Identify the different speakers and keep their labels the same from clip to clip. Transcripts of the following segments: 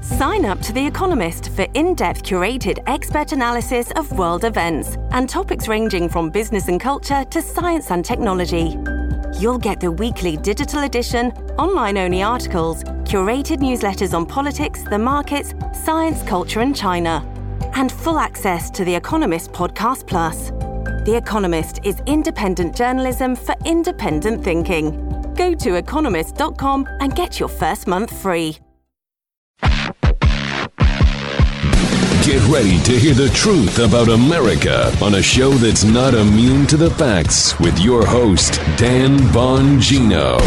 Speaker 1: Sign up to The Economist for in-depth curated expert analysis of world events and topics ranging from business and culture to science and technology. You'll get the weekly digital edition, online-only articles, curated newsletters on politics, the markets, science, culture and China, and full access to The Economist Podcast Plus. The Economist is independent journalism for independent thinking. Go to economist.com and get your first month free.
Speaker 2: Get ready to hear the truth about America on a show that's not immune to the facts with your host, Dan Bongino.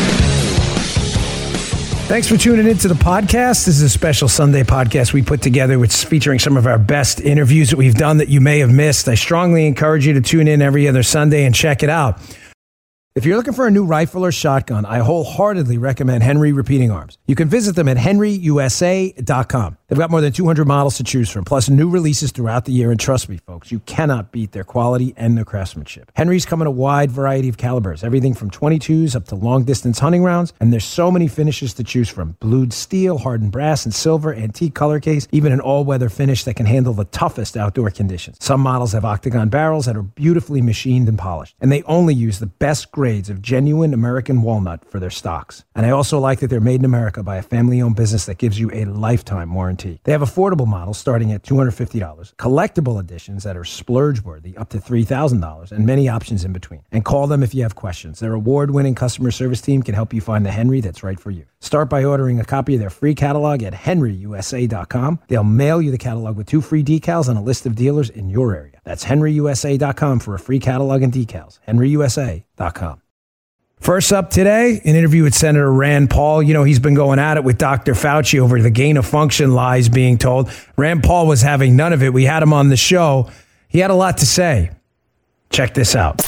Speaker 3: Thanks for tuning into the podcast. This is a special Sunday podcast we put together, which is featuring some of our best interviews that we've done that you may have missed. I strongly encourage you to tune in every other Sunday and check it out. If you're looking for a new rifle or shotgun, I wholeheartedly recommend Henry Repeating Arms. You can visit them at henryusa.com. They've got more than 200 models to choose from, plus new releases throughout the year. And trust me, folks, you cannot beat their quality and their craftsmanship. Henry's come in a wide variety of calibers, everything from 22s up to long-distance hunting rounds. And there's so many finishes to choose from. Blued steel, hardened brass and silver, antique color case, even an all-weather finish that can handle the toughest outdoor conditions. Some models have octagon barrels that are beautifully machined and polished. And they only use the best grades of genuine American walnut for their stocks. And I also like that they're made in America by a family-owned business that gives you a lifetime warranty. They have affordable models starting at $250, collectible editions that are splurge-worthy up to $3,000, and many options in between. And call them if you have questions. Their award-winning customer service team can help you find the Henry that's right for you. Start by ordering a copy of their free catalog at henryusa.com. They'll mail you the catalog with 2 free decals and a list of dealers in your area. That's henryusa.com for a free catalog and decals. henryusa.com. First up today, an interview with Senator Rand Paul. You know, he's been going at it with Dr. Fauci over the gain-of-function lies being told. Rand Paul was having none of it. We had him on the show. He had a lot to say. Check this out.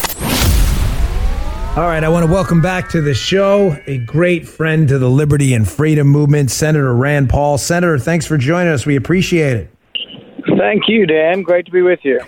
Speaker 3: All right, I want to welcome back to the show a great friend to the liberty and freedom movement, Senator Rand Paul. Senator, thanks for joining us. We appreciate it.
Speaker 4: Thank you, Dan. Great to be with you.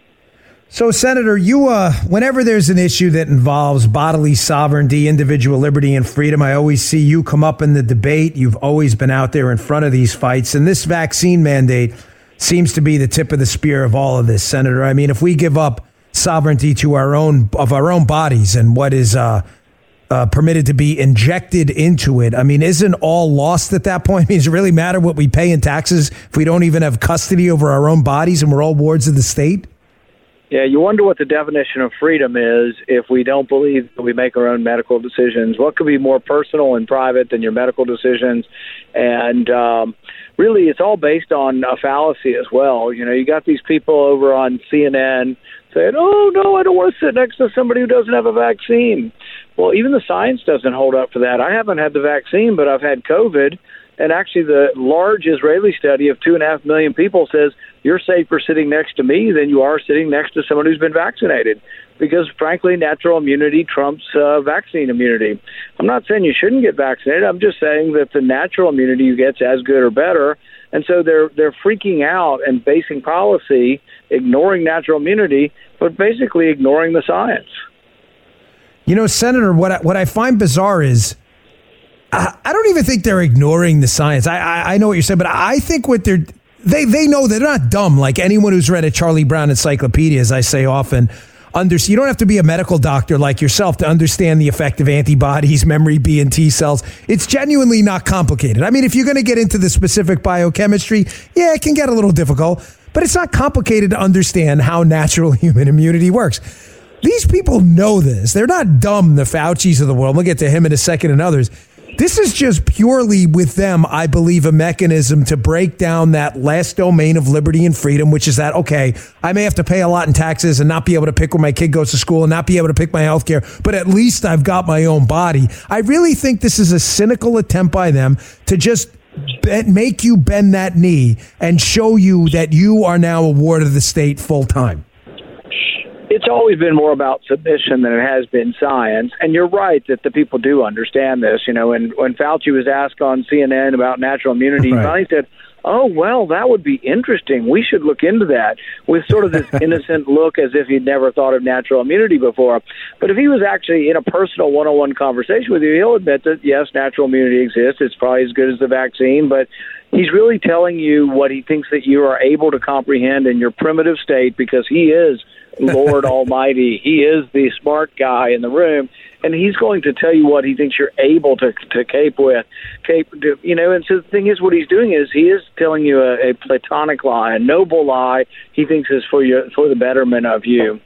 Speaker 3: So, Senator, you, whenever there's an issue that involves bodily sovereignty, individual liberty, and freedom, I always see you come up in the debate. You've always been out there in front of these fights, and this vaccine mandate seems to be the tip of the spear of all of this, Senator. I mean, if we give up sovereignty to our own bodies and what is permitted to be injected into it, I mean, isn't all lost at that point? I mean, does it really matter what we pay in taxes if we don't even have custody over our own bodies and we're all wards of the state?
Speaker 4: Yeah, you wonder what the definition of freedom is if we don't believe that we make our own medical decisions. What could be more personal and private than your medical decisions? And really, it's all based on a fallacy as well. You know, you got these people over on CNN saying, oh, no, I don't want to sit next to somebody who doesn't have a vaccine. Well, even the science doesn't hold up for that. I haven't had the vaccine, but I've had COVID. And actually, the large Israeli study of 2.5 million people says you're safer sitting next to me than you are sitting next to someone who's been vaccinated. Because, frankly, natural immunity trumps vaccine immunity. I'm not saying you shouldn't get vaccinated. I'm just saying that the natural immunity you get is as good or better. And so they're freaking out and basing policy, ignoring natural immunity, but basically ignoring the science.
Speaker 3: You know, Senator, what I find bizarre is I don't even think they're ignoring the science. I know what you're saying, but I think what they know they're not dumb. Like anyone who's read a Charlie Brown encyclopedia, as I say often, you don't have to be a medical doctor like yourself to understand the effect of antibodies, memory B and T cells. It's genuinely not complicated. I mean, if you're going to get into the specific biochemistry, yeah, it can get a little difficult, but it's not complicated to understand how natural human immunity works. These people know this. They're not dumb, the Faucis of the world. We'll get to him in a second and others. This is just purely with them, I believe, a mechanism to break down that last domain of liberty and freedom, which is that, okay, I may have to pay a lot in taxes and not be able to pick where my kid goes to school and not be able to pick my health care, but at least I've got my own body. I really think this is a cynical attempt by them to just make you bend that knee and show you that you are now a ward of the state full time.
Speaker 4: It's always been more about submission than it has been science. And you're right that the people do understand this. You know, when Fauci was asked on CNN about natural immunity, he finally said, oh, well, that would be interesting. We should look into that, with sort of this innocent look as if he'd never thought of natural immunity before. But if he was actually in a personal one-on-one conversation with you, he'll admit that, yes, natural immunity exists. It's probably as good as the vaccine, but he's really telling you what he thinks that you are able to comprehend in your primitive state, because he is Lord Almighty. He is the smart guy in the room, and he's going to tell you what he thinks you're able to cope with. And so the thing is, what he's doing is he is telling you a platonic lie, a noble lie he thinks is for the betterment of you.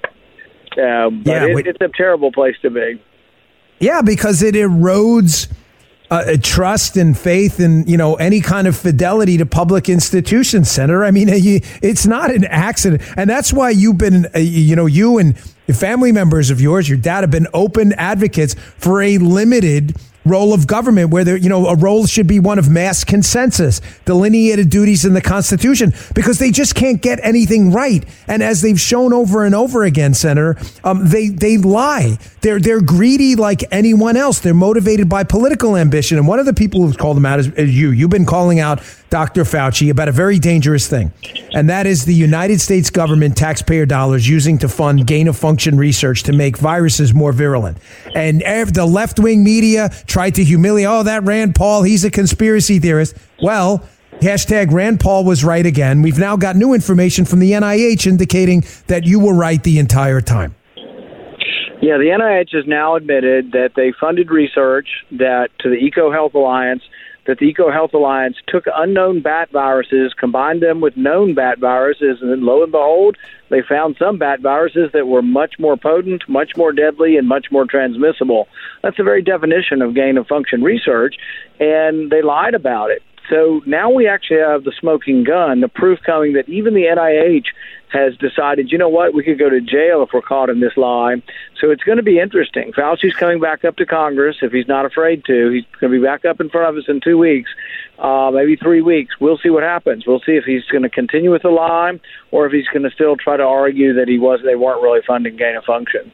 Speaker 4: It's a terrible place to be.
Speaker 3: Yeah, because it erodes trust and faith and, any kind of fidelity to public institutions, Senator. I mean, it's not an accident. And that's why you've been, you and family members of yours, your dad, have been open advocates for a limited role of government where a role should be one of mass consensus, delineated duties in the Constitution, because they just can't get anything right. And as they've shown over and over again, Senator, they lie. They're greedy like anyone else. They're motivated by political ambition. And one of the people who's called them out is you. You've been calling out Dr. Fauci about a very dangerous thing, and that is the United States government taxpayer dollars using to fund gain-of-function research to make viruses more virulent. And the left-wing media tried to humiliate, that Rand Paul, he's a conspiracy theorist. Well, hashtag Rand Paul was right again. We've now got new information from the NIH indicating that you were right the entire time.
Speaker 4: Yeah, the NIH has now admitted that they funded research to the EcoHealth Alliance, that the EcoHealth Alliance took unknown bat viruses, combined them with known bat viruses, and then lo and behold, they found some bat viruses that were much more potent, much more deadly, and much more transmissible. That's the very definition of gain-of-function research, and they lied about it. So now we actually have the smoking gun, the proof coming that even the NIH has decided, we could go to jail if we're caught in this lie. So it's going to be interesting. Fauci's coming back up to Congress if he's not afraid to. He's going to be back up in front of us in 2 weeks, maybe 3 weeks. We'll see what happens. We'll see if he's going to continue with the lie or if he's going to still try to argue that they weren't really funding gain-of-function.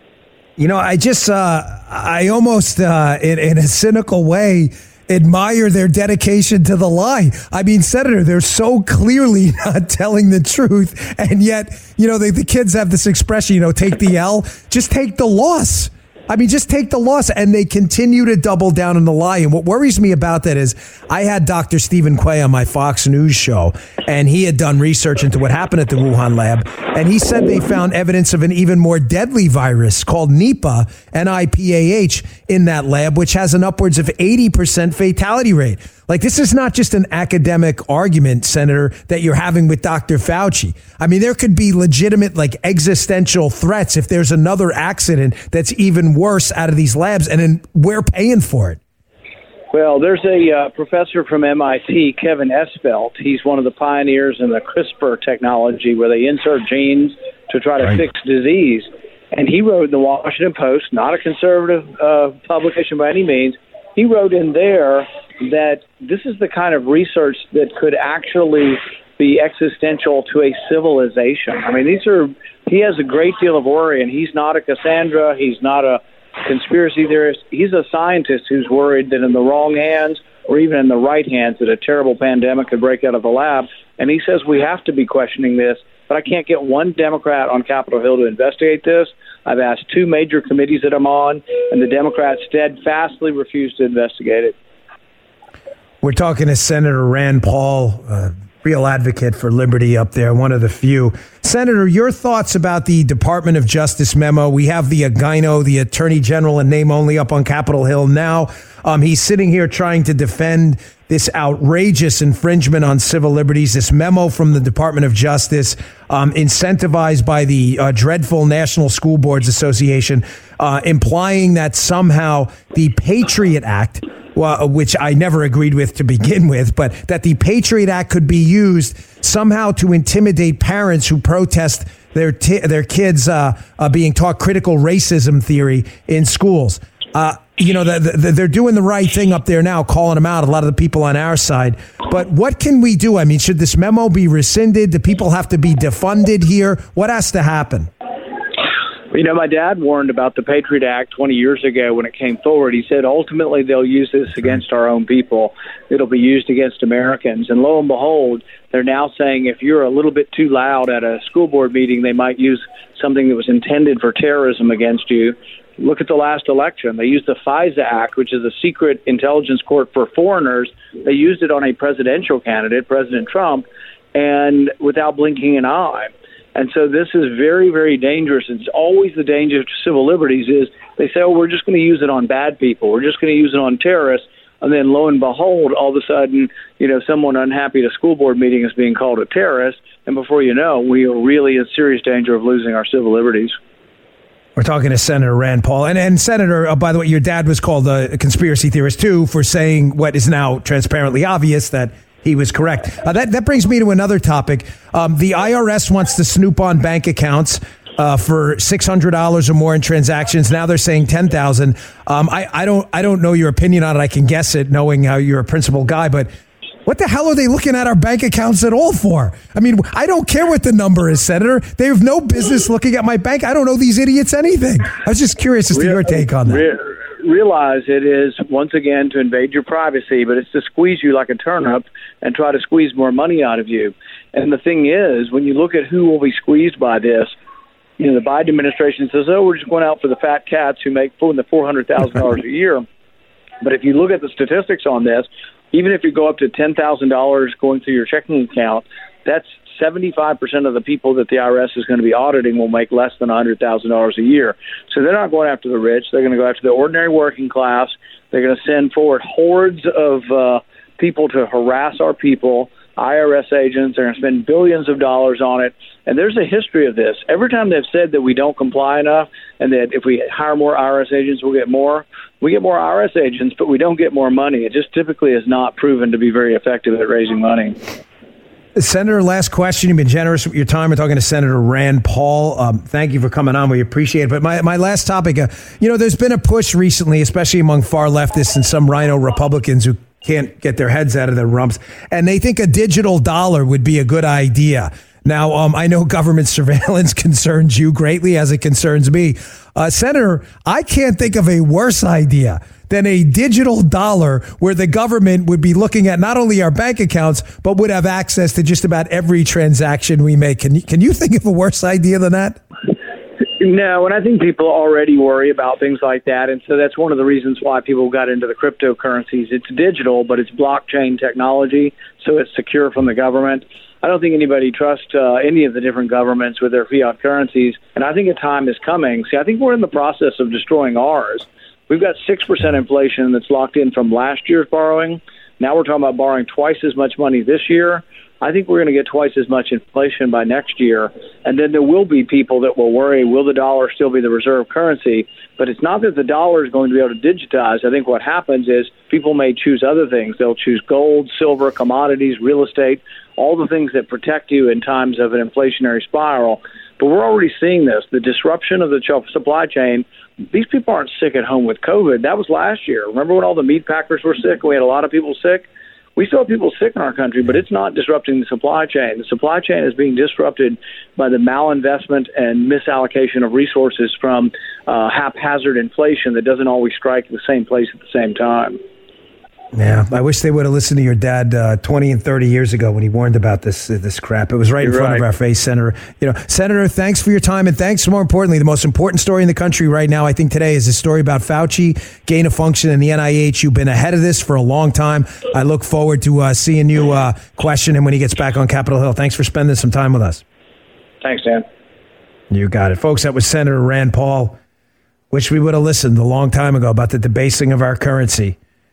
Speaker 3: I almost, in a cynical way, admire their dedication to the lie. I mean, Senator, they're so clearly not telling the truth. And yet, the kids have this expression, take the L, just take the loss. I mean, just take the loss, and they continue to double down on the lie. And what worries me about that is I had Dr. Stephen Quay on my Fox News show, and he had done research into what happened at the Wuhan lab, and he said they found evidence of an even more deadly virus called Nipah, N-I-P-A-H, in that lab, which has an upwards of 80% fatality rate. Like, this is not just an academic argument, Senator, that you're having with Dr. Fauci. I mean, there could be legitimate, existential threats if there's another accident that's even worse out of these labs, and then we're paying for it.
Speaker 4: Well, there's a professor from MIT, Kevin Esvelt. He's one of the pioneers in the CRISPR technology where they insert genes to try to fix disease. And he wrote in the Washington Post, not a conservative publication by any means, he wrote in there that this is the kind of research that could actually be existential to a civilization. I mean, he has a great deal of worry, and he's not a Cassandra, he's not a conspiracy theorist. He's a scientist who's worried that in the wrong hands or even in the right hands that a terrible pandemic could break out of the lab. And he says we have to be questioning this, but I can't get one Democrat on Capitol Hill to investigate this. I've asked 2 major committees that I'm on, and the Democrats steadfastly refuse to investigate it.
Speaker 3: We're talking to Senator Rand Paul, real advocate for liberty up there, one of the few. Senator, your thoughts about the Department of Justice memo. We have the Agino, the Attorney General in name only, up on Capitol Hill now. He's sitting here trying to defend this outrageous infringement on civil liberties, this memo from the Department of Justice, incentivized by the dreadful National School Boards Association, implying that somehow the Patriot Act, which I never agreed with to begin with, but that the Patriot Act could be used somehow to intimidate parents who protest their kids being taught critical racism theory in schools. They're doing the right thing up there now, calling them out, a lot of the people on our side. But what can we do? I mean, should this memo be rescinded? Do people have to be defunded here? What has to happen?
Speaker 4: My dad warned about the Patriot Act 20 years ago when it came forward. He said, ultimately, they'll use this against our own people. It'll be used against Americans. And lo and behold, they're now saying if you're a little bit too loud at a school board meeting, they might use something that was intended for terrorism against you. Look at the last election. They used the FISA Act, which is a secret intelligence court for foreigners. They used it on a presidential candidate, President Trump, and without blinking an eye. And so this is very, very dangerous. It's always the danger to civil liberties is they say, we're just going to use it on bad people. We're just going to use it on terrorists. And then lo and behold, all of a sudden, someone unhappy at a school board meeting is being called a terrorist. And before you know, we are really in serious danger of losing our civil liberties.
Speaker 3: We're talking to Senator Rand Paul. And Senator, by the way, your dad was called a conspiracy theorist, too, for saying what is now transparently obvious, that he was correct. That brings me to another topic. The IRS wants to snoop on bank accounts for $600 or more in transactions. Now they're saying $10,000. I don't know your opinion on it. I can guess it, knowing how you're a principled guy, but what the hell are they looking at our bank accounts at all for? I mean, I don't care what the number is, Senator. They have no business looking at my bank. I don't know these idiots anything. I was just curious as to your take on that.
Speaker 4: Realize it is, once again, to invade your privacy, but it's to squeeze you like a turnip and try to squeeze more money out of you. And the thing is, when you look at who will be squeezed by this, the Biden administration says, we're just going out for the fat cats who make $400,000 a year. But if you look at the statistics on this, even if you go up to $10,000 going through your checking account, that's 75% of the people that the IRS is going to be auditing will make less than $100,000 a year. So they're not going after the rich. They're going to go after the ordinary working class. They're going to send forward hordes of people to harass our people, IRS agents. They're going to spend billions of dollars on it. And there's a history of this. Every time they've said that we don't comply enough and that if we hire more IRS agents, we'll get more. We get more IRS agents, but we don't get more money. It just typically is not proven to be very effective at raising money.
Speaker 3: Senator, last question. You've been generous with your time. We're talking to Senator Rand Paul. Thank you for coming on. We appreciate it. But my last topic, there's been a push recently, especially among far leftists and some rhino Republicans who can't get their heads out of their rumps, and they think a digital dollar would be a good idea. Now, I know government surveillance concerns you greatly, as it concerns me. Senator, I can't think of a worse idea than a digital dollar where the government would be looking at not only our bank accounts, but would have access to just about every transaction we make. Can you think of a worse idea than that?
Speaker 4: No, and I think people already worry about things like that, and so that's one of the reasons why people got into the cryptocurrencies. It's digital, but it's blockchain technology, so it's secure from the government. I don't think anybody trusts any of the different governments with their fiat currencies, and I think a time is coming. See, I think we're in the process of destroying ours. We've got 6% inflation that's locked in from last year's borrowing. Now we're talking about borrowing twice as much money this year. I think we're going to get twice as much inflation by next year. And then there will be people that will worry, will the dollar still be the reserve currency? But it's not that the dollar is going to be able to digitize. I think what happens is people may choose other things. They'll choose gold, silver, commodities, real estate, all the things that protect you in times of an inflationary spiral. But we're already seeing this, the disruption of the supply chain. These people aren't sick at home with COVID. That was last year. Remember when all the meat packers were sick? We had a lot of people sick. We still have people sick in our country, but it's not disrupting the supply chain. The supply chain is being disrupted by the malinvestment and misallocation of resources from haphazard inflation that doesn't always strike the same place at the same time.
Speaker 3: Yeah, I wish they would have listened to your dad 20 and 30 years ago when he warned about this crap. It was right in front of our face, Senator. Senator, thanks for your time, and thanks, more importantly, the most important story in the country right now, I think today, is a story about Fauci, gain of function, and the NIH. You've been ahead of this for a long time. I look forward to seeing you question him when he gets back on Capitol Hill. Thanks for spending some time with us.
Speaker 4: Thanks, Dan.
Speaker 3: You got it. Folks, that was Senator Rand Paul. Wish we would have listened a long time ago about the debasing of our currency.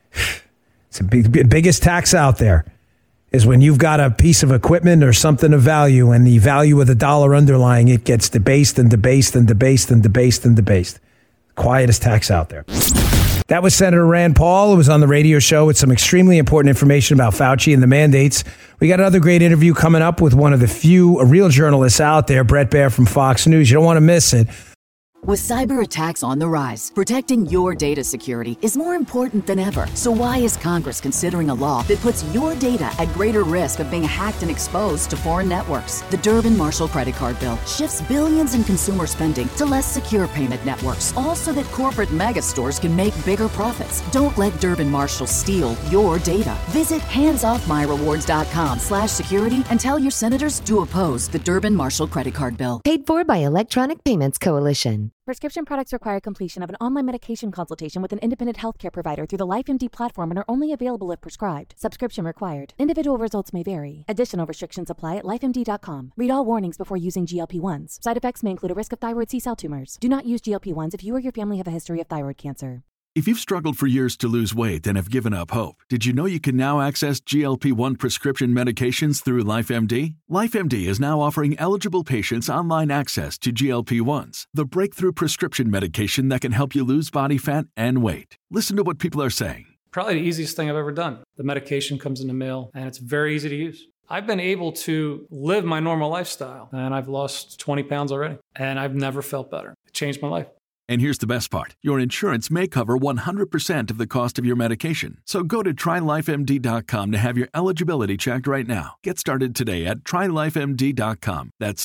Speaker 3: It's the biggest tax out there is when you've got a piece of equipment or something of value, and the value of the dollar underlying it gets debased and debased and debased and debased and debased. Quietest tax out there. That was Senator Rand Paul, who was on the radio show with some extremely important information about Fauci and the mandates. We got another great interview coming up with one of the few real journalists out there, Bret Baier from Fox News. You don't want to miss it.
Speaker 5: With cyber attacks on the rise, protecting your data security is more important than ever. So why is Congress considering a law that puts your data at greater risk of being hacked and exposed to foreign networks? The Durbin-Marshall credit card bill shifts billions in consumer spending to less secure payment networks, all so that corporate mega stores can make bigger profits. Don't let Durbin-Marshall steal your data. Visit handsoffmyrewards.com/security and tell your senators to oppose the Durbin-Marshall credit card bill.
Speaker 6: Paid for by Electronic Payments Coalition.
Speaker 7: Prescription products require completion of an online medication consultation with an independent healthcare provider through the LifeMD platform and are only available if prescribed. Subscription required. Individual results may vary. Additional restrictions apply at lifemd.com. Read all warnings before using GLP-1s. Side effects may include a risk of thyroid C-cell tumors. Do not use GLP-1s if you or your family have a history of thyroid cancer.
Speaker 8: If you've struggled for years to lose weight and have given up hope, did you know you can now access GLP-1 prescription medications through LifeMD? LifeMD is now offering eligible patients online access to GLP-1s, the breakthrough prescription medication that can help you lose body fat and weight. Listen to what people are saying.
Speaker 9: Probably the easiest thing I've ever done. The medication comes in the mail, and it's very easy to use. I've been able to live my normal lifestyle, and I've lost 20 pounds already, and I've never felt better. It changed my life.
Speaker 8: And here's the best part. Your insurance may cover 100% of the cost of your medication. So go to TryLifeMD.com to have your eligibility checked right now. Get started today at TryLifeMD.com. That's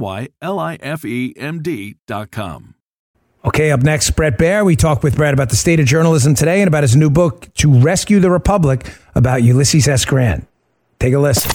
Speaker 8: TryLifeMD.com.
Speaker 3: Okay, up next, Bret Baier. We talk with Bret about the state of journalism today and about his new book, To Rescue the Republic, about Ulysses S. Grant. Take a listen.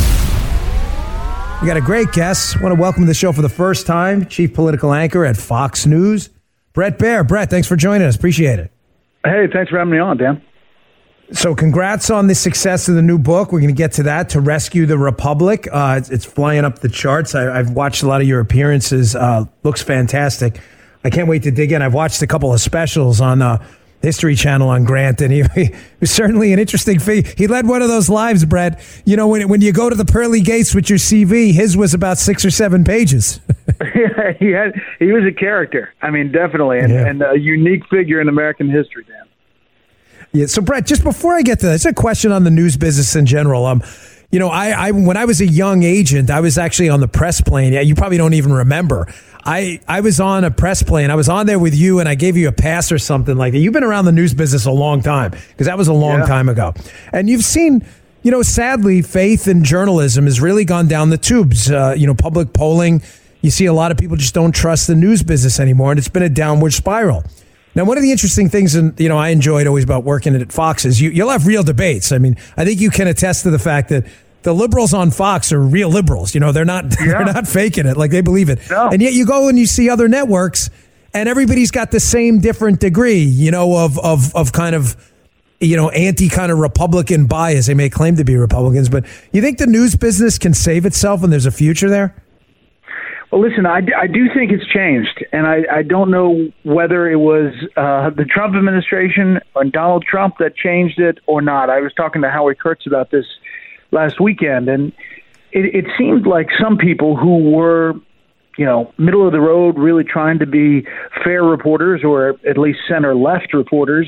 Speaker 3: We got a great guest. I want to welcome to the show for the first time, chief political anchor at Fox News, Bret Baier. Bret, thanks for joining us. Appreciate it.
Speaker 4: Hey, thanks for having me on, Dan.
Speaker 3: So congrats on the success of the new book. We're going to get to that, To Rescue the Republic. It's flying up the charts. I've watched a lot of your appearances. Looks fantastic. I can't wait to dig in. I've watched a couple of specials on History Channel on Grant, and he was certainly an interesting figure. He led one of those lives, Bret. You know, when you go to the pearly gates with your CV, his was about 6 or 7 pages.
Speaker 4: Yeah, he was a character. I mean, definitely, and a unique figure in American history, Dan.
Speaker 3: Yeah. So, Bret, just before I get to that, it's a question on the news business in general. You know, I when I was a young agent, I was actually on the press plane. Yeah, you probably don't even remember. I was on a press plane. I was on there with you, and I gave you a pass or something like that. You've been around the news business a long time, because that was a long time ago. And you've seen, you know, sadly, faith in journalism has really gone down the tubes. You know, public polling, you see a lot of people just don't trust the news business anymore, and it's been a downward spiral. Now, one of the interesting things, and you know, I enjoyed always about working at Fox is you'll have real debates. I mean, I think you can attest to the fact that the liberals on Fox are real liberals. You know, they're not faking it, like they believe it. No. And yet you go and you see other networks, and everybody's got the same different degree, you know, of kind of, you know, anti kind of Republican bias. They may claim to be Republicans, but you think the news business can save itself and there's a future there?
Speaker 4: Well, listen, I do think it's changed, and I don't know whether it was the Trump administration or Donald Trump that changed it or not. I was talking to Howie Kurtz about this last weekend, and it seemed like some people who were, you know, middle of the road, really trying to be fair reporters, or at least center-left reporters,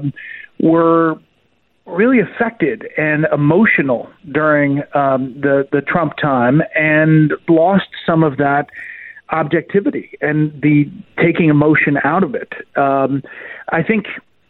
Speaker 4: were really affected and emotional during the Trump time, and lost some of that objectivity and the taking emotion out of it. I think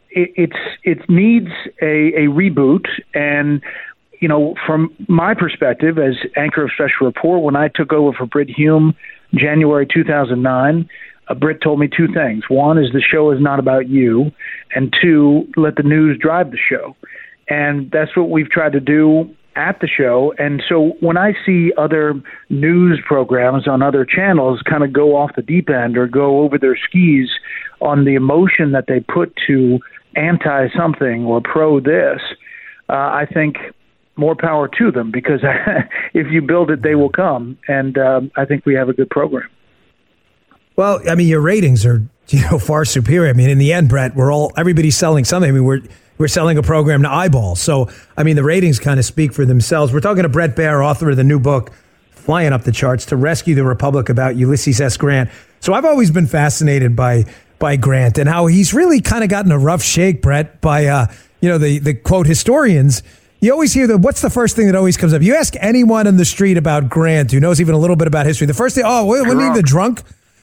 Speaker 4: it needs a reboot. And you know, from my perspective as anchor of Special Report, when I took over for Brit Hume, January 2009, Brit told me 2 things. One is the show is not about you, and 2, let the news drive the show. And that's what we've tried to do at the show. And so when I see other news programs on other channels kind of go off the deep end or go over their skis on the emotion that they put to anti-something or pro-this, I think more power to them, because if you build it, they will come. And I think we have a good program.
Speaker 3: Well, I mean, your ratings are, you know, far superior. I mean, in the end, Bret, everybody's selling something. I mean, we're selling a program to eyeballs. So, I mean, the ratings kind of speak for themselves. We're talking to Bret Baier, author of the new book, flying up the charts, To Rescue the Republic, about Ulysses S. Grant. So I've always been fascinated by Grant and how he's really kind of gotten a rough shake, Bret, by, you know, the quote historians. You always hear what's the first thing that always comes up? You ask anyone in the street about Grant who knows even a little bit about history. The first thing, wasn't he the drunk?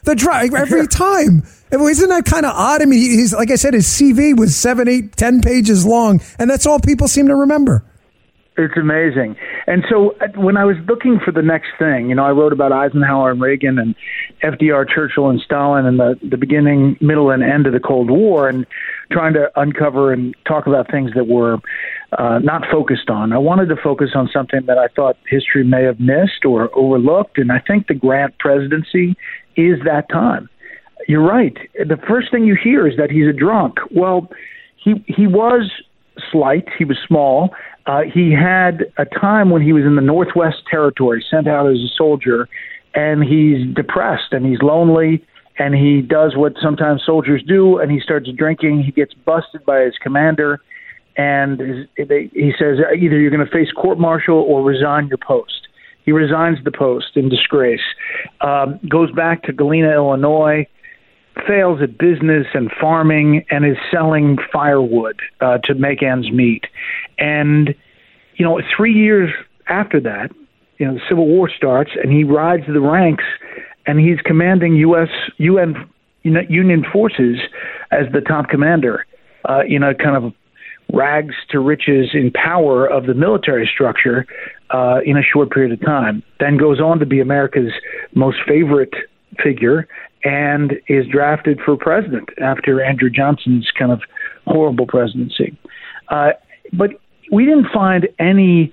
Speaker 3: the drive every time. Isn't that kind of odd? I mean, he's, like I said, his CV was 7, 8, 10 pages long, and that's all people seem to remember.
Speaker 4: It's amazing. And so when I was looking for the next thing, I wrote about Eisenhower and Reagan and FDR, Churchill, and Stalin and the beginning, middle, and end of the Cold War, and trying to uncover and talk about things that were not focused on. I wanted to focus on something that I thought history may have missed or overlooked, and I think the Grant presidency is that time. You're right. The first thing you hear is that he's a drunk. Well, he was slight. He was small. He had a time when he was in the Northwest Territory, sent out as a soldier, and he's depressed and he's lonely, and he does what sometimes soldiers do, and he starts drinking. He gets busted by his commander, and he says, either you're going to face court-martial or resign your post. He resigns the post in disgrace, goes back to Galena, Illinois, fails at business and farming, and is selling firewood to make ends meet. And, 3 years after that, the Civil War starts, and he rides the ranks, and he's commanding Union forces as the top commander, kind of rags to riches in power of the military structure in a short period of time. Then goes on to be America's most favorite figure and is drafted for president after Andrew Johnson's kind of horrible presidency. But we didn't find any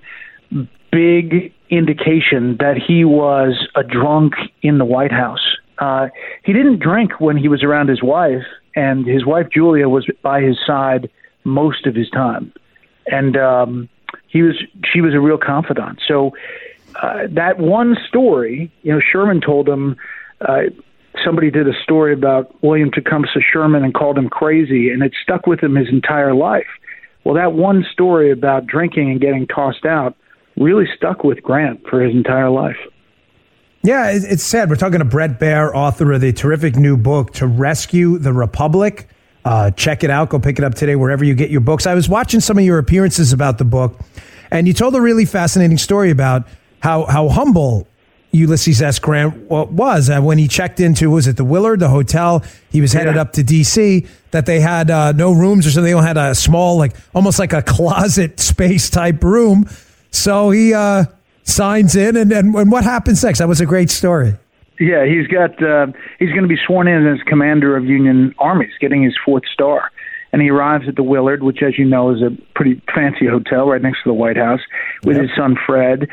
Speaker 4: big indication that he was a drunk in the White House. He didn't drink when he was around his wife, and his wife Julia was by his side most of his time. And she was a real confidant. So that one story, Sherman told him, somebody did a story about William Tecumseh Sherman and called him crazy, and it stuck with him his entire life. Well, that one story about drinking and getting tossed out really stuck with Grant for his entire life.
Speaker 3: Yeah, it's sad. We're talking to Bret Baier, author of the terrific new book, To Rescue the Republic. Check it out. Go pick it up today wherever you get your books. I was watching some of your appearances about the book, and you told a really fascinating story about how humble Ulysses S. Grant was when he checked into, was it the Willard, the hotel? He was headed up to D.C., that they had no rooms or something. They only had a small, almost like a closet space type room. So he signs in, and what happens next? That was a great story.
Speaker 4: Yeah, he's going to be sworn in as commander of Union armies, getting his 4th star. And he arrives at the Willard, which, as you know, is a pretty fancy hotel right next to the White House, with his son Fred.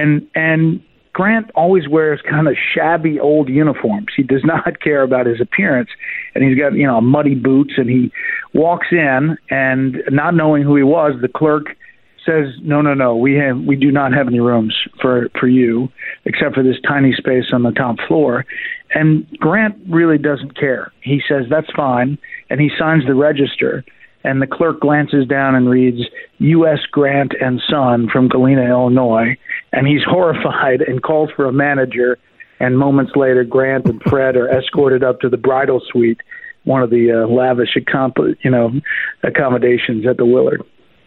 Speaker 4: And Grant always wears kind of shabby old uniforms. He does not care about his appearance, and he's got muddy boots. And he walks in, and not knowing who he was, the clerk says, "No, we do not have any rooms for you, except for this tiny space on the top floor." And Grant really doesn't care. He says, "That's fine," and he signs the register. And the clerk glances down and reads, U.S. Grant and Son from Galena, Illinois. And he's horrified and calls for a manager. And moments later, Grant and Fred are escorted up to the bridal suite, one of the lavish accommodations at the Willard.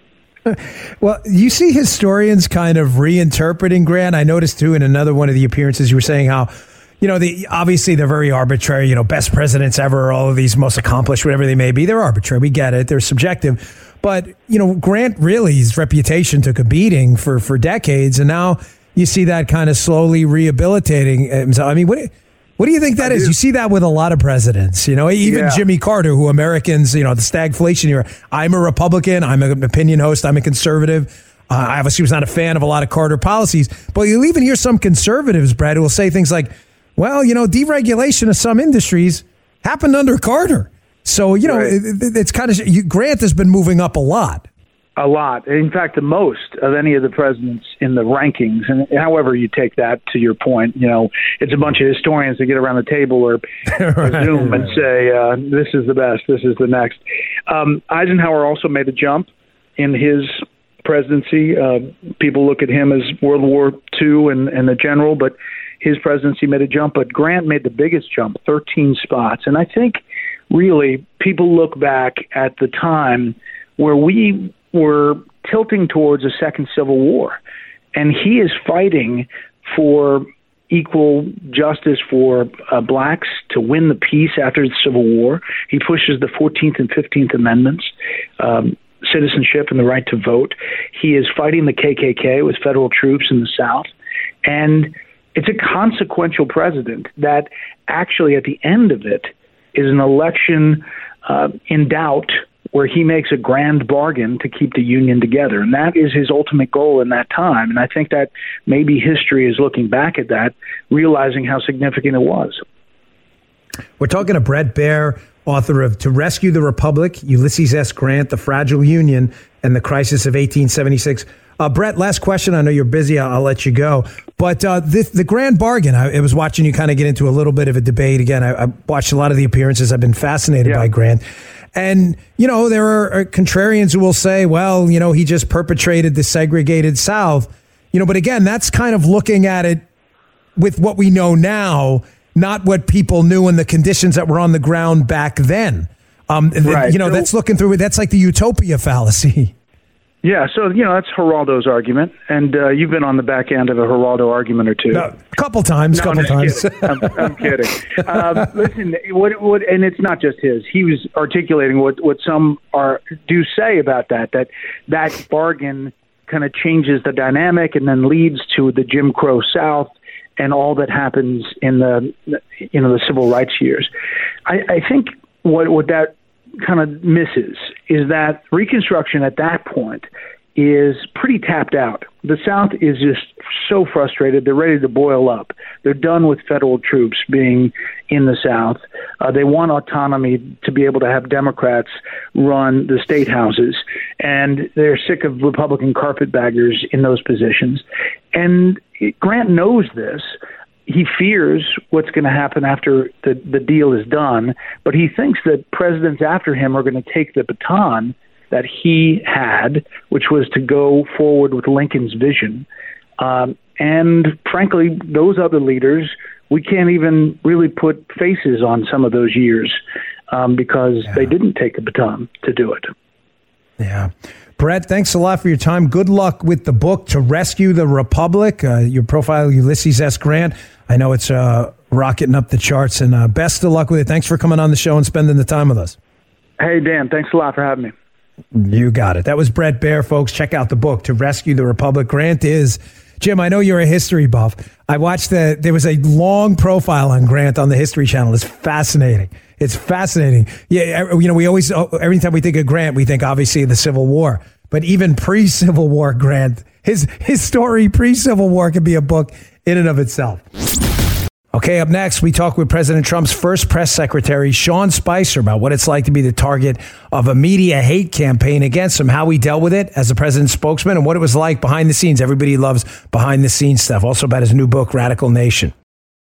Speaker 3: Well, you see historians kind of reinterpreting Grant. I noticed, too, in another one of the appearances, you were saying how, obviously they're very arbitrary, best presidents ever, all of these most accomplished, whatever they may be. They're arbitrary. We get it. They're subjective. But, Grant really, his reputation took a beating for decades. And now you see that kind of slowly rehabilitating himself. I mean, what do you think that is? You see that with a lot of presidents, even Jimmy Carter, who Americans, the stagflation era. I'm a Republican. I'm an opinion host. I'm a conservative. I obviously was not a fan of a lot of Carter policies. But you'll even hear some conservatives, Brad, who will say things like, well, deregulation of some industries happened under Carter. So, it's kind of, Grant has been moving up a lot.
Speaker 4: A lot. In fact, the most of any of the presidents in the rankings. And however you take that, to your point, it's a bunch of historians that get around the table or Zoom and say, this is the best, this is the next. Eisenhower also made a jump in his presidency. People look at him as World War II and a general, but his presidency made a jump. But Grant made the biggest jump, 13 spots. And I think, really, people look back at the time where we were tilting towards a second Civil War. And he is fighting for, equal justice for blacks, to win the peace after the Civil War. He pushes the 14th and 15th Amendments, citizenship and the right to vote. He is fighting the KKK with federal troops in the South. And it's a consequential president that actually at the end of it is an election in doubt where he makes a grand bargain to keep the Union together. And that is his ultimate goal in that time. And I think that maybe history is looking back at that, realizing how significant it was.
Speaker 3: We're talking to Bret Baier, author of To Rescue the Republic, Ulysses S. Grant, The Fragile Union, and the Crisis of 1876. Bret, last question. I know you're busy. I'll let you go. But the grand bargain, I was watching you kind of get into a little bit of a debate. Again, I watched a lot of the appearances. I've been fascinated by Grant. And, there are contrarians who will say, well, he just perpetrated the segregated South. But again, that's kind of looking at it with what we know now, not what people knew in the conditions that were on the ground back then. Right. That's looking through it. That's like the utopia fallacy.
Speaker 4: Yeah, so, that's Geraldo's argument, and you've been on the back end of a Geraldo argument or two.
Speaker 3: No, a couple times.
Speaker 4: I'm kidding. Listen, what, and it's not just his. He was articulating what some do say about that bargain kind of changes the dynamic and then leads to the Jim Crow South and all that happens in the civil rights years. I think what that kind of misses is that Reconstruction at that point is pretty tapped out. The South is just so frustrated. They're ready to boil up. They're done with federal troops being in the South. They want autonomy to be able to have Democrats run the state houses. And they're sick of Republican carpetbaggers in those positions. And Grant knows this. He fears what's going to happen after the deal is done, but he thinks that presidents after him are going to take the baton that he had, which was to go forward with Lincoln's vision. And frankly, those other leaders, we can't even really put faces on some of those years because they didn't take the baton to do it.
Speaker 3: Yeah. Bret, thanks a lot for your time. Good luck with the book, To Rescue the Republic, your profile, Ulysses S. Grant. I know it's rocketing up the charts, and best of luck with it. Thanks for coming on the show and spending the time with us.
Speaker 4: Hey, Dan, thanks a lot for having me.
Speaker 3: You got it. That was Bret Baier, folks. Check out the book, To Rescue the Republic. Grant is, Jim, I know you're a history buff. I watched there was a long profile on Grant on the History Channel. It's fascinating. It's fascinating. Yeah, we always, every time we think of Grant, we think obviously of the Civil War. But even pre-Civil War Grant, his story pre-Civil War could be a book in and of itself. Okay, up next, we talk with President Trump's first press secretary, Sean Spicer, about what it's like to be the target of a media hate campaign against him, how he dealt with it as the president's spokesman, and what it was like behind the scenes. Everybody loves behind-the-scenes stuff. Also about his new book, Radical Nation.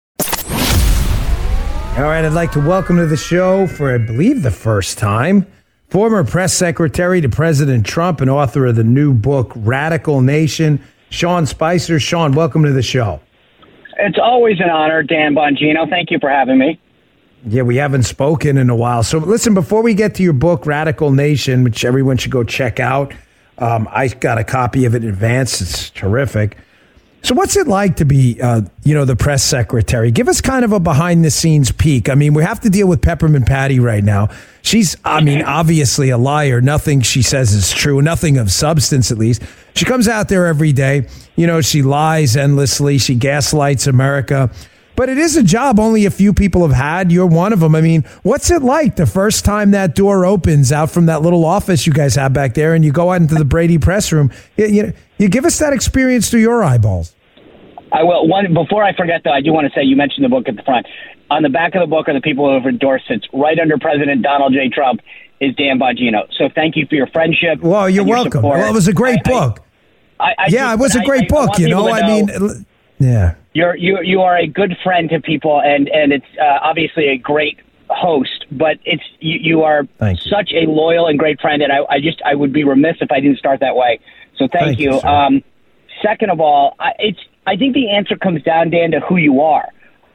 Speaker 3: All right, I'd like to welcome to the show for, I believe, the first time, former press secretary to President Trump and author of the new book, Radical Nation, Sean Spicer. Sean, welcome to the show.
Speaker 10: It's always an honor, Dan Bongino. Thank you for having me.
Speaker 3: Yeah, we haven't spoken in a while. So listen, before we get to your book, Radical Nation, which everyone should go check out, I got a copy of it in advance. It's terrific. So what's it like to be, the press secretary? Give us kind of a behind-the-scenes peek. I mean, we have to deal with Peppermint Patty right now. She's, obviously a liar. Nothing she says is true. Nothing of substance, at least. She comes out there every day. She lies endlessly. She gaslights America. But it is a job only a few people have had. You're one of them. I mean, what's it like the first time that door opens out from that little office you guys have back there and you go out into the Brady press room? You give us that experience through your eyeballs.
Speaker 10: I will. Before I forget, though, I do want to say you mentioned the book at the front. On the back of the book are the people who have endorsed it. Right under President Donald J. Trump is Dan Bongino. So thank you for your friendship.
Speaker 3: Well, you're welcome. Well, it was a great book. It was a great book. Yeah.
Speaker 10: You are a good friend to people, and it's obviously a great host. But you are such a loyal and great friend, and I would be remiss if I didn't start that way. So thank you. Second of all, I think the answer comes down, Dan, to who you are.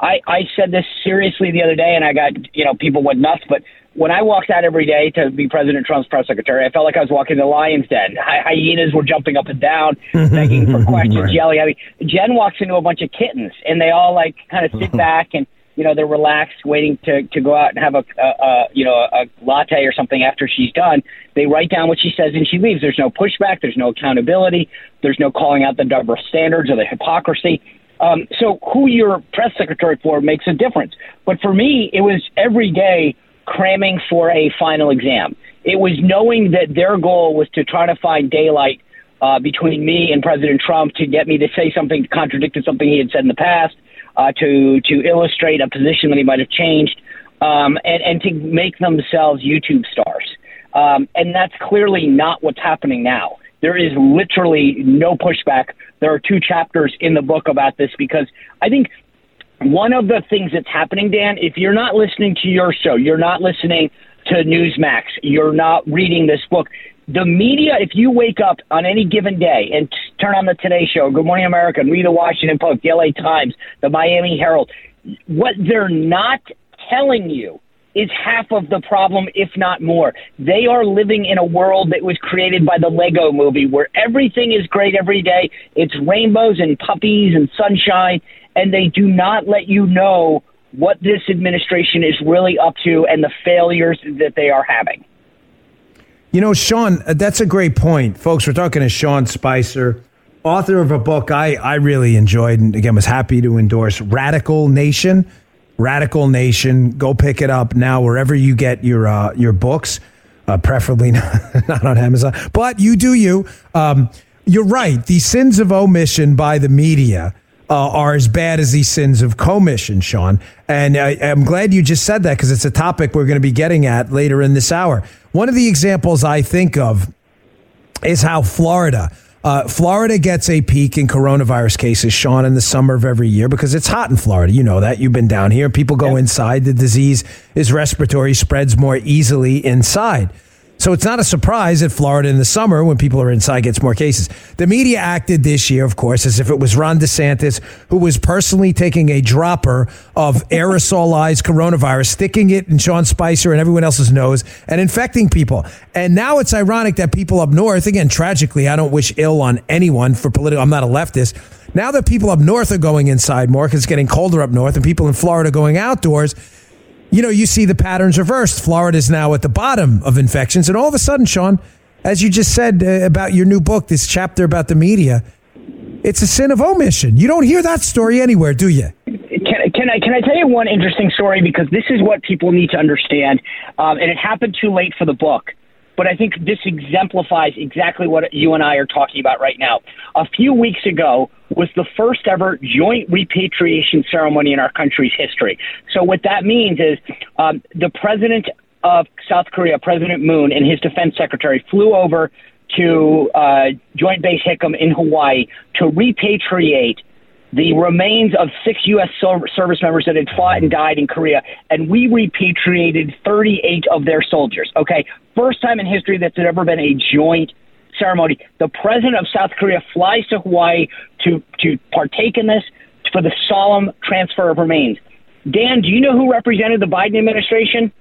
Speaker 10: I said this seriously the other day, and I got, people went nuts, but when I walked out every day to be President Trump's press secretary, I felt like I was walking the lion's den. Hyenas were jumping up and down, begging for questions, right. Yelling at me. Jen walks into a bunch of kittens, and they all kind of sit back and, they're relaxed, waiting to go out and have a latte or something after she's done. They write down what she says and she leaves. There's no pushback. There's no accountability. There's no calling out the double standards or the hypocrisy. So who you're press secretary for makes a difference. But for me, it was every day cramming for a final exam. It was knowing that their goal was to try to find daylight between me and President Trump to get me to say something contradicted something he had said in the past, to illustrate a position that he might have changed, and to make themselves YouTube stars. And that's clearly not what's happening now. There is literally no pushback. There are 2 chapters in the book about this because I think one of the things that's happening, Dan, if you're not listening to your show, you're not listening to Newsmax, you're not reading this book, the media, if you wake up on any given day and turn on the Today Show, Good Morning America, and read the Washington Post, the LA Times, the Miami Herald, what they're not telling you is half of the problem, if not more. They are living in a world that was created by the Lego movie where everything is great every day. It's rainbows and puppies and sunshine, and they do not let you know what this administration is really up to and the failures that they are having.
Speaker 3: Sean, that's a great point. Folks, we're talking to Sean Spicer, author of a book I really enjoyed and, again, was happy to endorse, Radical Nation. Radical Nation. Go pick it up now wherever you get your books, preferably not on Amazon. But you do you. You're right. The sins of omission by the media are as bad as the sins of commission, Sean. And I'm glad you just said that because it's a topic we're going to be getting at later in this hour. One of the examples I think of is how Florida gets a peak in coronavirus cases, Sean, in the summer of every year because it's hot in Florida. You know that. You've been down here. People go inside. The disease is respiratory, spreads more easily inside. So it's not a surprise that Florida in the summer, when people are inside, gets more cases. The media acted this year, of course, as if it was Ron DeSantis who was personally taking a dropper of aerosolized coronavirus, sticking it in Sean Spicer and everyone else's nose and infecting people. And now it's ironic that people up north, again, tragically, I don't wish ill on anyone for political, I'm not a leftist. Now that people up north are going inside more because it's getting colder up north and people in Florida going outdoors, you see the patterns reversed. Florida is now at the bottom of infections. And all of a sudden, Sean, as you just said about your new book, this chapter about the media, it's a sin of omission. You don't hear that story anywhere, do you?
Speaker 10: Can I tell you one interesting story? Because this is what people need to understand. And it happened too late for the book. But I think this exemplifies exactly what you and I are talking about right now. A few weeks ago was the first ever joint repatriation ceremony in our country's history. So what that means is the president of South Korea, President Moon, and his defense secretary flew over to Joint Base Hickam in Hawaii to repatriate the remains of 6 U.S. service members that had fought and died in Korea, and we repatriated 38 of their soldiers. Okay, first time in history that there's ever been a joint ceremony. The president of South Korea flies to Hawaii to partake in this for the solemn transfer of remains. Dan, do you know who represented the Biden administration?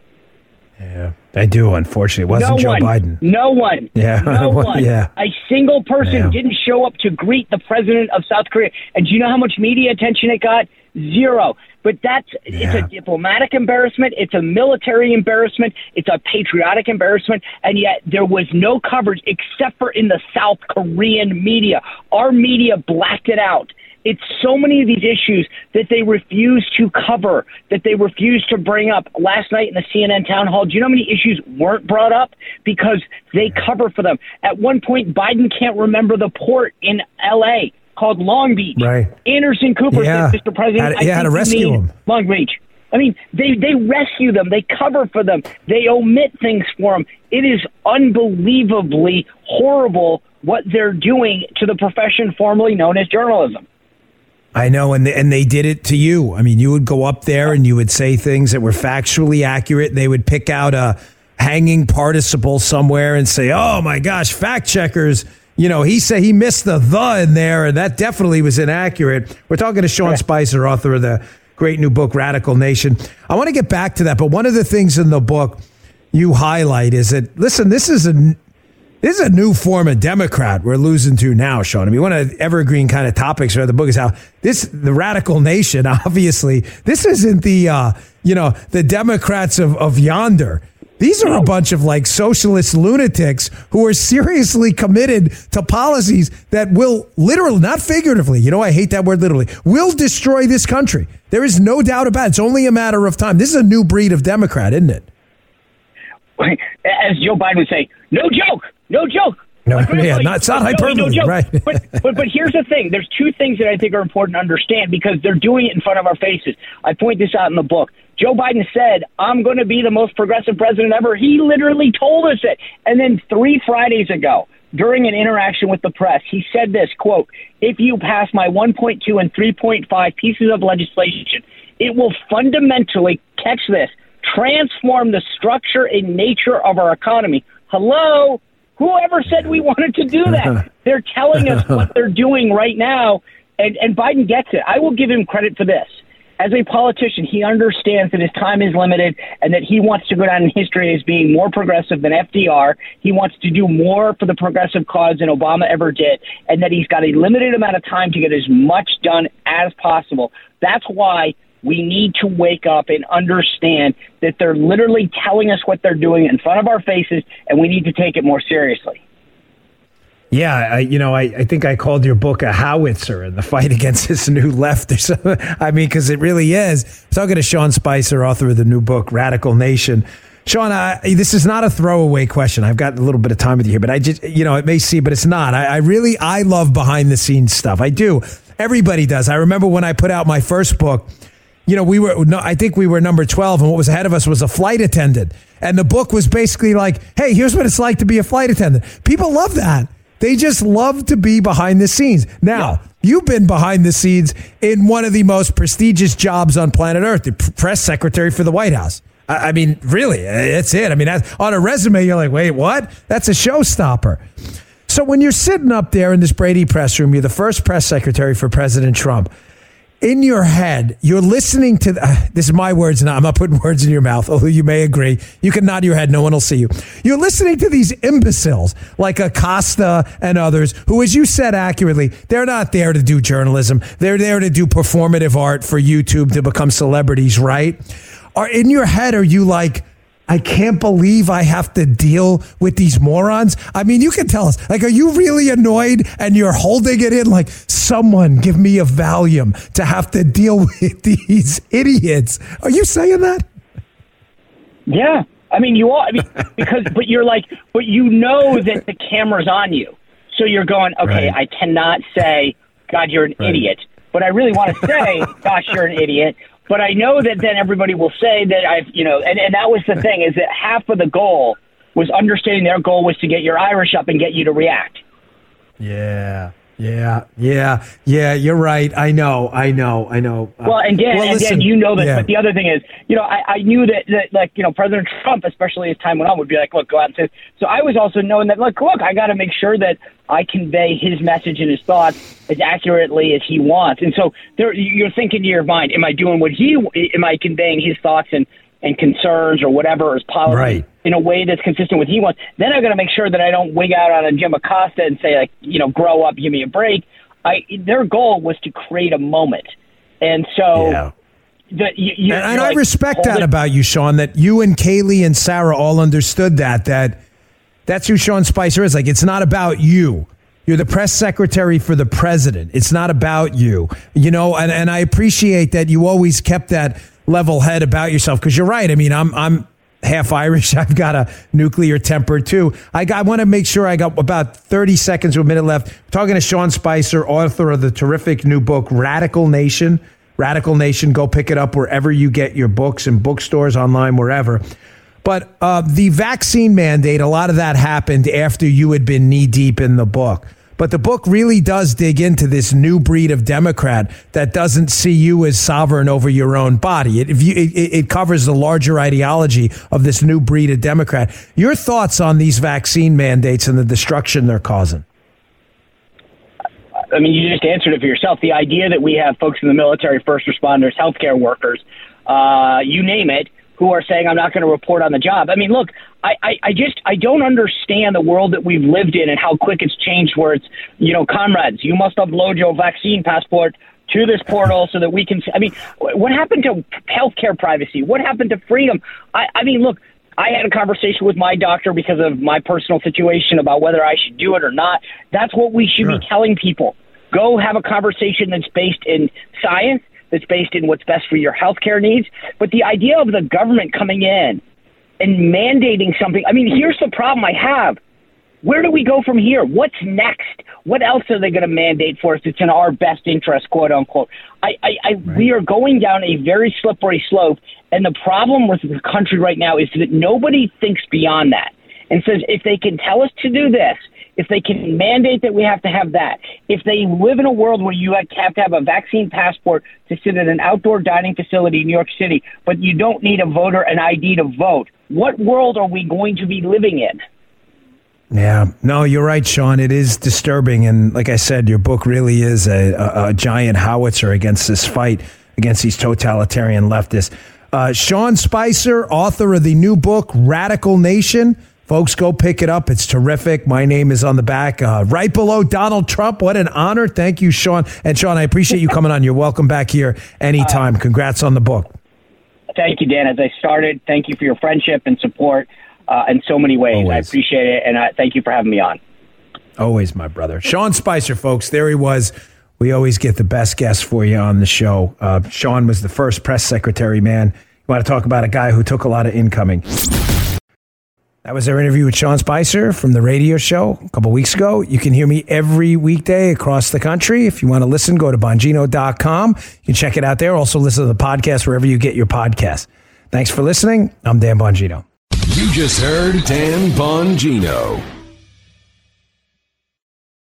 Speaker 3: Yeah, I do, unfortunately. It wasn't Joe Biden.
Speaker 10: No one.
Speaker 3: Yeah.
Speaker 10: No one.
Speaker 3: Yeah.
Speaker 10: A single person didn't show up to greet the president of South Korea. And do you know how much media attention it got? 0. But it's a diplomatic embarrassment. It's a military embarrassment. It's a patriotic embarrassment. And yet there was no coverage except for in the South Korean media. Our media blacked it out. It's so many of these issues that they refuse to cover, that they refuse to bring up. Last night in the CNN town hall, do you know how many issues weren't brought up? Because they cover for them. At one point, Biden can't remember the port in L.A. called Long Beach.
Speaker 3: Right.
Speaker 10: Anderson Cooper said, Mr. President, I
Speaker 3: had to rescue him.
Speaker 10: Long Beach. I mean, they rescue them. They cover for them. They omit things for them. It is unbelievably horrible what they're doing to the profession formerly known as journalism.
Speaker 3: I know, and they did it to you. I mean, you would go up there and you would say things that were factually accurate. They would pick out a hanging participle somewhere and say, oh, my gosh, fact checkers, he said he missed the in there, and that definitely was inaccurate. We're talking to Sean Spicer, author of the great new book, Radical Nation. I want to get back to that, but one of the things in the book you highlight is that, listen, this is a new form of Democrat we're losing to now, Sean. I mean, one of the evergreen kind of topics of the book is how the Radical Nation, obviously, this isn't the Democrats of yonder. These are a bunch of like socialist lunatics who are seriously committed to policies that will literally, not figuratively, I hate that word literally, will destroy this country. There is no doubt about it. It's only a matter of time. This is a new breed of Democrat, isn't it?
Speaker 10: As Joe Biden would say, no joke. No joke.
Speaker 3: No, it's not hyperbole, no joke. Right?
Speaker 10: but here's the thing. There's two things that I think are important to understand because they're doing it in front of our faces. I point this out in the book. Joe Biden said, I'm going to be the most progressive president ever. He literally told us it. And then 3 Fridays ago, during an interaction with the press, he said this, quote, if you pass my 1.2 and 3.5 pieces of legislation, it will fundamentally, catch this, transform the structure and nature of our economy. Hello? Whoever said we wanted to do that? They're telling us what they're doing right now, and Biden gets it. I will give him credit for this. As a politician, he understands that his time is limited and that he wants to go down in history as being more progressive than FDR. He wants to do more for the progressive cause than Obama ever did, and that he's got a limited amount of time to get as much done as possible. That's why we need to wake up and understand that they're literally telling us what they're doing in front of our faces, and we need to take it more seriously.
Speaker 3: Yeah, I think I called your book a howitzer in the fight against this new left or something. I mean, because it really is. I'm talking to Sean Spicer, author of the new book, Radical Nation. Sean, this is not a throwaway question. I've got a little bit of time with you here, but I just, it may seem, but it's not. I love behind the scenes stuff. I do. Everybody does. I remember when I put out my first book, I think we were number 12, and what was ahead of us was a flight attendant. And the book was basically like, hey, here's what it's like to be a flight attendant. People love that. They just love to be behind the scenes. Now, You've been behind the scenes in one of the most prestigious jobs on planet Earth, the press secretary for the White House. I mean, really, that's it. I mean, on a resume, you're like, wait, what? That's a showstopper. So when you're sitting up there in this Brady press room, you're the first press secretary for President Trump. In your head, you're listening to, this is my words now, I'm not putting words in your mouth, although you may agree. You can nod your head, no one will see you. You're listening to these imbeciles like Acosta and others who, as you said accurately, they're not there to do journalism. They're there to do performative art for YouTube to become celebrities, right? Or in your head, are you like, I can't believe I have to deal with these morons? I mean, you can tell us, like, are you really annoyed and you're holding it in like, someone give me a Valium to have to deal with these idiots? Are you saying that?
Speaker 10: Yeah. I mean, you are, but you're like, but you know that the camera's on you. So you're going, okay, right. I cannot say, God, you're an idiot. But I really want to say, gosh, you're an idiot. But I know that then everybody will say that and that was the thing, is that half of the goal was understanding their goal was to get your Irish up and get you to react. Yeah. You're right. I know. Well, and Dan, you know that. Yeah. But the other thing is, I knew that President Trump, especially as time went on, would be like, look, go out and say. So I was also knowing that, look, I got to make sure that I convey his message and his thoughts as accurately as he wants. And so you're thinking to your mind, am I doing am I conveying his thoughts and concerns or whatever is policy in a way that's consistent with what he wants? Then I've got to make sure that I don't wig out on a Jim Acosta and say, like, grow up, give me a break. Their goal was to create a moment. And so... Yeah.
Speaker 3: I respect that about you, Sean, that you and Kaylee and Sarah all understood that's who Sean Spicer is. Like, it's not about you. You're the press secretary for the president. It's not about you, and I appreciate that you always kept that level head about yourself, because you're right. I mean, I'm half Irish. I've got a nuclear temper too. I want to make sure I got about 30 seconds to a minute left. I'm talking to Sean Spicer, author of the terrific new book, Radical Nation. Radical Nation. Go pick it up wherever you get your books, in bookstores, online, wherever. But the vaccine mandate, a lot of that happened after you had been knee deep in the book. But the book really does dig into this new breed of Democrat that doesn't see you as sovereign over your own body. It covers the larger ideology of this new breed of Democrat. Your thoughts on these vaccine mandates and the destruction they're causing?
Speaker 10: I mean, you just answered it for yourself. The idea that we have folks in the military, first responders, healthcare workers, you name it, who are saying, I'm not going to report on the job. I mean, look, I don't understand the world that we've lived in and how quick it's changed, where it's, comrades, you must upload your vaccine passport to this portal so that we can, what happened to healthcare privacy? What happened to freedom? I mean, look, I had a conversation with my doctor because of my personal situation about whether I should do it or not. That's what we should be telling people. Go have a conversation that's based in science, that's based in what's best for your healthcare needs. But the idea of the government coming in and mandating something, I mean, here's the problem I have. Where do we go from here? What's next? What else are they going to mandate for us that's in our best interest, quote unquote? We are going down a very slippery slope. And the problem with the country right now is that nobody thinks beyond that and says, if they can tell us to do this, if they can mandate that we have to have that, if they live in a world where you have to have a vaccine passport to sit at an outdoor dining facility in New York City, but you don't need a voter an ID to vote, what world are we going to be living in?
Speaker 3: Yeah, no, you're right, Sean. It is disturbing. And like I said, your book really is a giant howitzer against this fight against these totalitarian leftists. Sean Spicer, author of the new book, Radical Nation. Folks, go pick it up. It's terrific. My name is on the back, right below Donald Trump. What an honor. Thank you, Sean. And Sean, I appreciate you coming on. You're welcome back here anytime. Congrats on the book.
Speaker 10: Thank you, Dan. As I started, thank you for your friendship and support in so many ways. Always. I appreciate it, and thank you for having me on.
Speaker 3: Always, my brother. Sean Spicer, folks. There he was. We always get the best guests for you on the show. Sean was the first press secretary, man. You want to talk about a guy who took a lot of incoming. That was our interview with Sean Spicer from the radio show a couple weeks ago. You can hear me every weekday across the country. If you want to listen, go to Bongino.com. You can check it out there. Also listen to the podcast wherever you get your podcasts. Thanks for listening. I'm Dan Bongino.
Speaker 2: You just heard Dan Bongino.